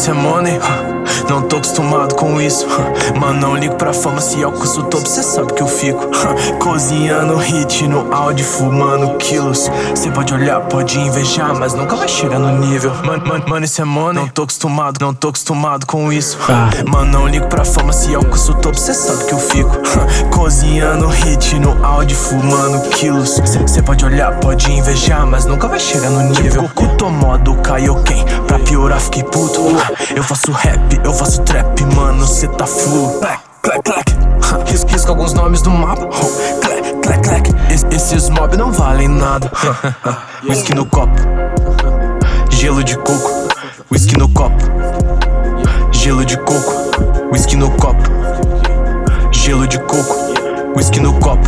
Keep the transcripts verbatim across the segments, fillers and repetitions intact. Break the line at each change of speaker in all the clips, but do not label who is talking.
isso é money, não tô acostumado com isso. Mano, não ligo pra fama, se alcanço o topo, cê sabe que eu fico cozinhando hit no áudio, fumando quilos. Cê pode olhar, pode invejar, mas nunca vai chegar no nível. Mano, mano, mano, isso é money, não tô acostumado, não tô acostumado com isso. Mano, não ligo pra fama, se alcanço o topo, cê sabe que eu fico cozinhando hit no áudio, fumando quilos. Cê pode olhar, pode invejar, mas nunca vai chegar no nível. Goku tô modo Kaioken, pra piorar fiquei puto. Eu faço rap, eu faço trap, mano, cê tá flu. Clack, clack, clack, risco, risco alguns nomes do mapa. Clack, clack, clack, es, esses mob não valem nada. Whisky no copo, gelo de coco. Whisky no copo, gelo de coco. Whisky no copo, gelo de coco. Whisky no copo,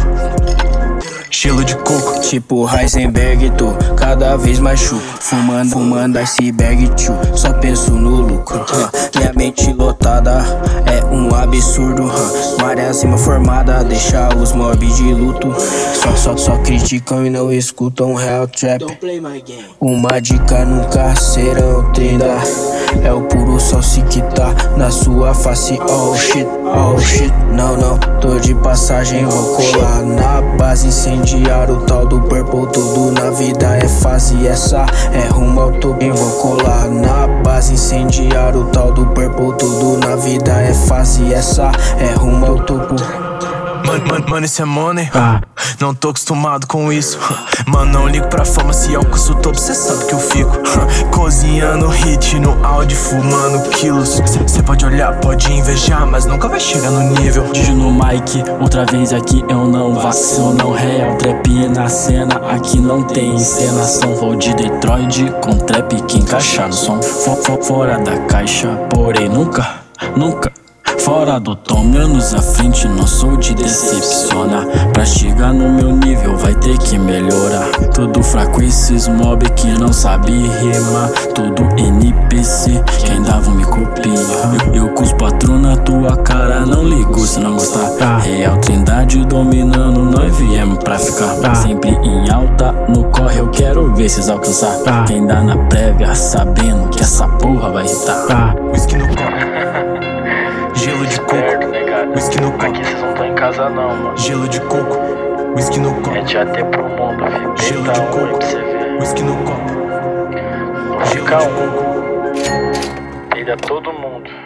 gelo de coco.
Tipo Heisenberg, tô cada vez mais chuco. Fumando, fumando iceberg, tio, só penso no lucro. uh, Minha mente lotada é um absurdo. uh, Maré acima formada, deixa os mobs de luto. Só, só, só criticam e não escutam real trap. Uma dica, nunca serão treinar. É o puro salsi que tá na sua face. Oh shit, oh shit. Não, não, tô de passagem, vou colar na base. Incendiar o tal do purple. Tudo na vida é fase, essa é rumo ao topo. Vou colar na base. Incendiar o tal do purple. Tudo na vida é fase, essa é rumo ao topo.
Mano, mano, mano, isso é money, não tô acostumado com isso. Mano, não ligo pra fama, se alcanço o topo, cê sabe que eu fico cozinhando hit no áudio, fumando quilos. Cê pode olhar, pode invejar, mas nunca vai chegar no nível.
Digi no mic, outra vez aqui eu não vacilo, não real. Trap na cena, aqui não tem encenação. Vou de Detroit com trap que encaixa no som. For, for, fora da caixa, porém nunca, nunca fora do tom, menos à frente, não sou de decepcionar. Pra chegar no meu nível vai ter que melhorar. Tudo fraco esses mob que não sabe rimar. Tudo N P C que ainda vão me copiar. Eu, eu cuspo patrão na tua cara, não ligo se não gostar. Real Trindade dominando, nós viemos pra ficar. Sempre em alta, no corre eu quero ver cês alcançar. Quem dá na prévia sabendo que essa porra vai irritar.
Whisky no copo, gelo de coco. Whisky no copo,
aqui cês não tão em casa não, mano.
gelo de coco. Whisky no copo,
É já ter pro mundo,
gelo
filho.
de
Eita, um aí
coco.
pra você ver.
Whisky no copo,
Não
gelo
fica
de
um.
coco.
Ele é todo mundo.